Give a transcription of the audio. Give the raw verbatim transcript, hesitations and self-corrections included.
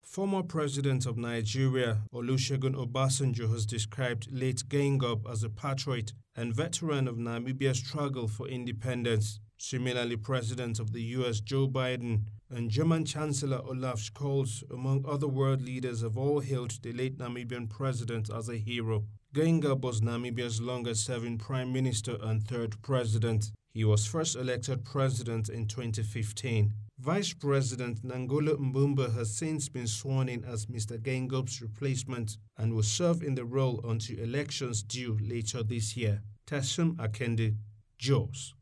Former President of Nigeria, Olusegun Obasanjo, has described late Geingob as a patriot and veteran of Namibia's struggle for independence. Similarly, President of the U S Joe Biden and German Chancellor Olaf Scholz, among other world leaders, have all hailed the late Namibian president as a hero. Geingob was Namibia's longest-serving prime minister and third president. He was first elected president in twenty fifteen. Vice President Nangola Mbumba has since been sworn in as Mister Geingob's replacement and will serve in the role until elections due later this year. Tassum Akende, Jos.